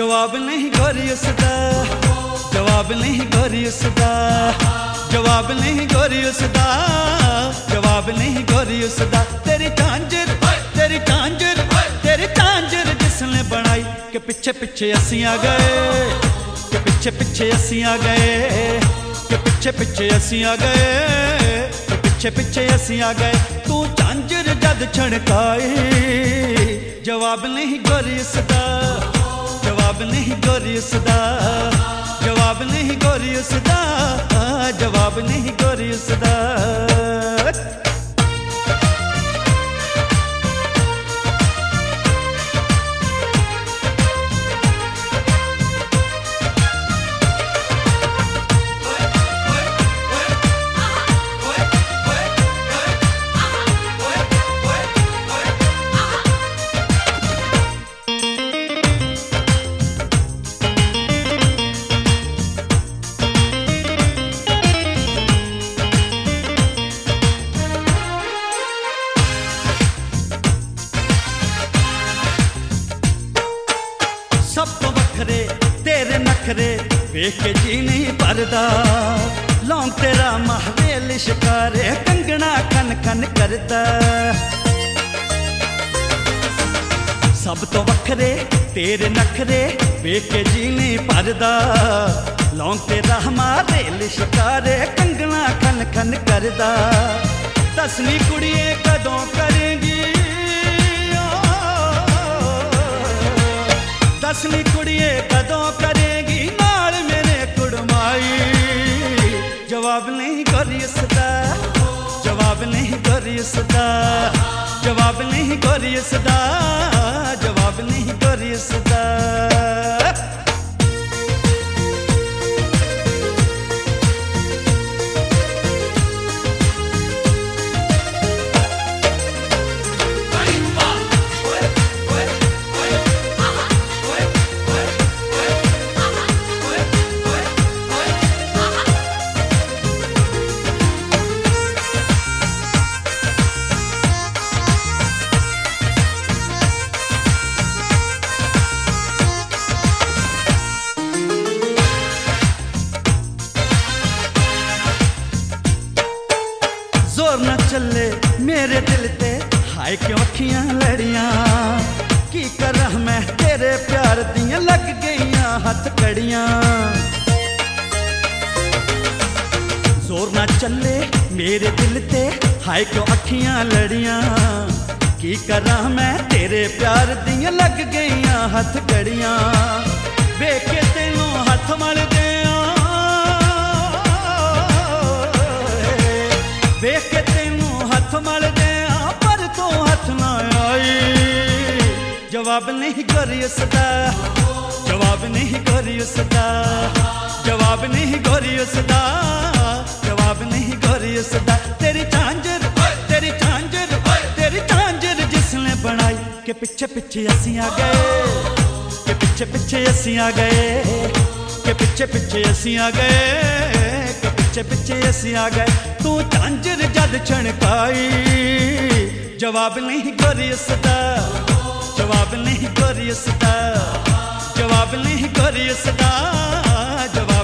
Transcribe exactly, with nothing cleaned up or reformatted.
जवाब नहीं गोरी उसदा, जवाब नहीं गोरी उसदा, जवाब नहीं गोरी उसदा, जवाब नहीं गोरी उसदा। तेरी झांझर तेरी झांझर तेरी झांझर जिसने बनाई के पिछे पिछे असी आ गए, के पिछे पिछे असी आ गए, के पिछे पिछे असी आ गए, के पिछे पिछे असी आ गए। तू झांझर जद छड़काई, जवाब नहीं गोरी उसदा, जवाब नहीं गोरी उसदा, जवाब नहीं गोरी उसदा, जवाब नहीं गोरी उसदा। सब तो बखरे तेरे नखरे वेख के जी नहीं भरदा, लौंग तेरा महवेल शिकारे कंगना खन खन करदा। सब तो बखरे तेरे नखरे वेख के जी नहीं भरदा, लौंग तेरा महवेल शिकारे कंगना खन खन करदा। दसवीं कुड़िए कदों करेंगी, दसवीं कुड़िए कदों करेगी नाल मेरे कुड़माई। जवाब नहीं गोरी उसदा, जवाब नहीं गोरी उसदा, जवाब नहीं गोरी उसदा, जवाब नहीं गोरी उसदा। जोर न चले मेरे दिल ते हाय क्यों अखियां लड़ियां, की कर मैं तेरे प्यार दियां लग गईयां हथ कड़ियां। जोर न चले मेरे दिल ते हाय क्यों अखियां लड़ियां, की कर मैं तेरे प्यार दियां लग गईयां हथ कड़ियां। वेख के तेनों हथ मल दियां, वेख के तेनों हथ मल दियां पर तू हथ ना आई। जवाब नहीं गोरी उसदा, जवाब नहीं गोरी उसदा, जवाब नहीं गोरी उसदा, जवाब नहीं गोरी उसदा। तेरी झांझर तेरी झांझर तेरी झांझर जिसने बनाई के पिछे पिछे असी आ गए, के पिछे पिछे असी आ गए, के पिछे पिछे असी आ गए, के पिछे पिछे असी आ गए। तू झांझर जद छणकाई, जवाब नहीं गोरी उसदा, जवाब नहीं गोरी उसदा, जवाब नहीं गोरी उसदा, जवाब